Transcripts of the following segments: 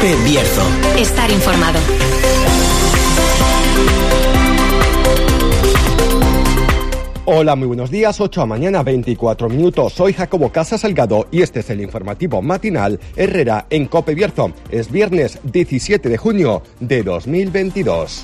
COPE Bierzo. Estar informado. Hola, muy buenos días, 8 a mañana, 24 minutos. Soy Jacobo Casas Salgado y este es el informativo matinal Herrera en COPE Bierzo. Es viernes 17 de junio de 2022.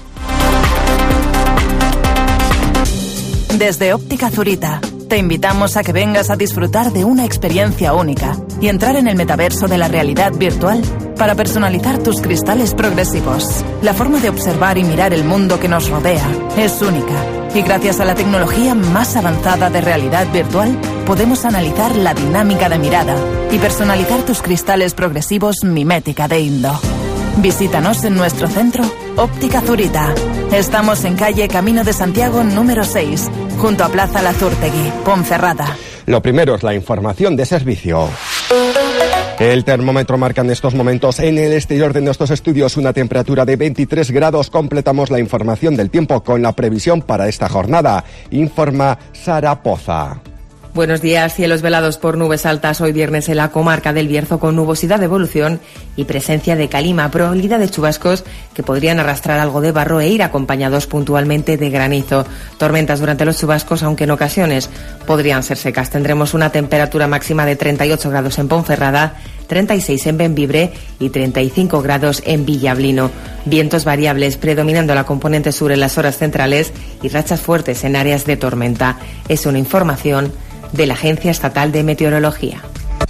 Desde Óptica Zurita, te invitamos a que vengas a disfrutar de una experiencia única y entrar en el metaverso de la realidad virtual para personalizar tus cristales progresivos. La forma de observar y mirar el mundo que nos rodea es única y gracias a la tecnología más avanzada de realidad virtual podemos analizar la dinámica de mirada y personalizar tus cristales progresivos Mimética de Indo. Visítanos en nuestro centro Óptica Zurita. Estamos en calle Camino de Santiago número 6, junto a Plaza Lazurtegui, Ponferrada. Lo primero es la información de servicio. El termómetro marca en estos momentos en el exterior de nuestros estudios una temperatura de 23 grados. Completamos la información del tiempo con la previsión para esta jornada. Informa Sara Poza. Buenos días. Cielos velados por nubes altas hoy viernes en la comarca del Bierzo con nubosidad de evolución y presencia de calima, probabilidad de chubascos que podrían arrastrar algo de barro e ir acompañados puntualmente de granizo. Tormentas durante los chubascos, aunque en ocasiones podrían ser secas. Tendremos una temperatura máxima de 38 grados en Ponferrada, 36 en Bembibre y 35 grados en Villablino. Vientos variables predominando la componente sur en las horas centrales y rachas fuertes en áreas de tormenta. Es una información de la Agencia Estatal de Meteorología.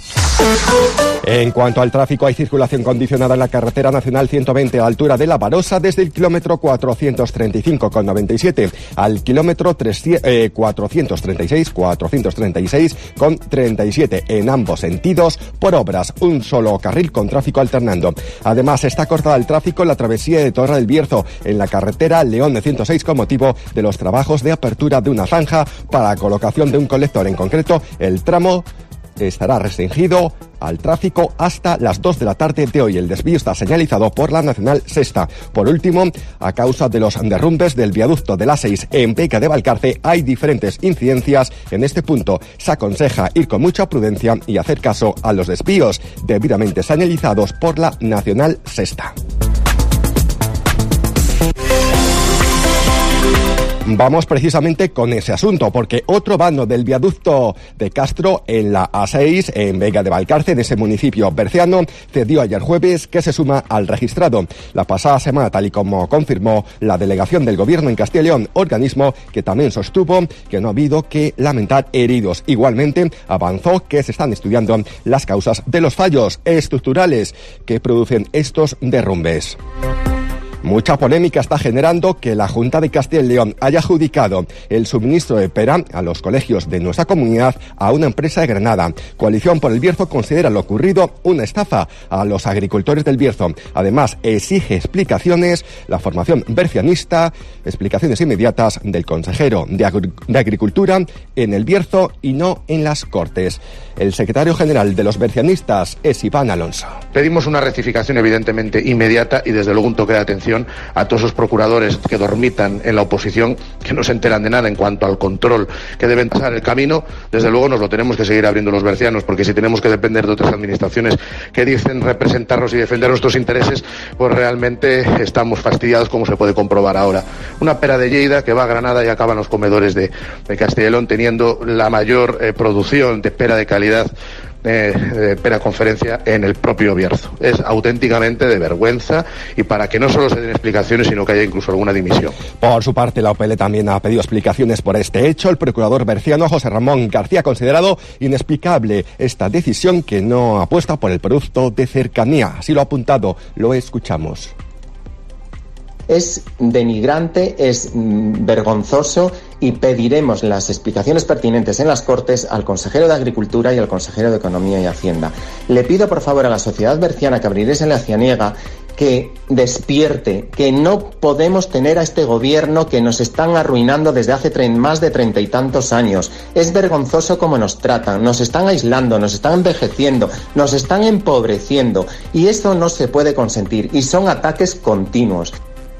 En cuanto al tráfico, hay circulación condicionada en la carretera nacional 120 a altura de La Barosa desde el kilómetro 435,97 al kilómetro 436,37 en ambos sentidos por obras, un solo carril con tráfico alternando. Además, está cortada el tráfico en la travesía de Torre del Bierzo en la carretera León de 106 con motivo de los trabajos de apertura de una zanja para la colocación de un colector. En concreto, el tramo estará restringido al tráfico hasta las 2 de la tarde de hoy. El desvío está señalizado por la Nacional Sexta. Por último, a causa de los derrumbes del viaducto de la 6 en Peca de Valcarce, hay diferentes incidencias. En este punto se aconseja ir con mucha prudencia y hacer caso a los desvíos debidamente señalizados por la Nacional Sexta. Vamos precisamente con ese asunto, porque otro vano del viaducto de Castro en la A6, en Vega de Valcarce, en ese municipio berciano, cedió ayer jueves, que se suma al registrado la pasada semana, tal y como confirmó la delegación del Gobierno en Castilla y León, organismo que también sostuvo que no ha habido que lamentar heridos. Igualmente, avanzó que se están estudiando las causas de los fallos estructurales que producen estos derrumbes. Mucha polémica está generando que la Junta de Castilla y León haya adjudicado el suministro de pera a los colegios de nuestra comunidad a una empresa de Granada. Coalición por el Bierzo considera lo ocurrido una estafa a los agricultores del Bierzo. Además, exige explicaciones la formación bercianista, explicaciones inmediatas del consejero de Agricultura en el Bierzo y no en las Cortes. El secretario general de los bercianistas es Iván Alonso. Pedimos una rectificación evidentemente inmediata y desde luego un toque de atención a todos esos procuradores que dormitan en la oposición, que no se enteran de nada en cuanto al control que deben pasar el camino. Desde luego nos lo tenemos que seguir abriendo los bercianos, porque si tenemos que depender de otras administraciones que dicen representarnos y defender nuestros intereses, pues realmente estamos fastidiados, como se puede comprobar ahora. Una pera de Lleida que va a Granada y acaba en los comedores de Castilla y León, teniendo la mayor producción de pera de calidad pera conferencia en el propio Bierzo. Es auténticamente de vergüenza, y para que no solo se den explicaciones, sino que haya incluso alguna dimisión. Por su parte, la UPL también ha pedido explicaciones por este hecho. El procurador berciano José Ramón García ha considerado inexplicable esta decisión, que no apuesta por el producto de cercanía. Así lo ha apuntado, lo escuchamos. Es denigrante, es vergonzoso, y pediremos las explicaciones pertinentes en las Cortes al consejero de Agricultura y al consejero de Economía y Hacienda. Le pido por favor a la sociedad berciana que Abriles en la Cianiega que despierte, que no podemos tener a este gobierno que nos están arruinando desde hace más de 30 y tantos años. Es vergonzoso cómo nos tratan, nos están aislando, nos están envejeciendo, nos están empobreciendo, y esto no se puede consentir, y son ataques continuos.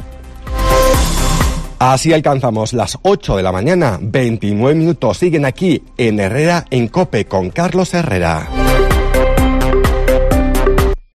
Así alcanzamos las 8 de la mañana, 29 minutos. Siguen aquí en Herrera en COPE con Carlos Herrera.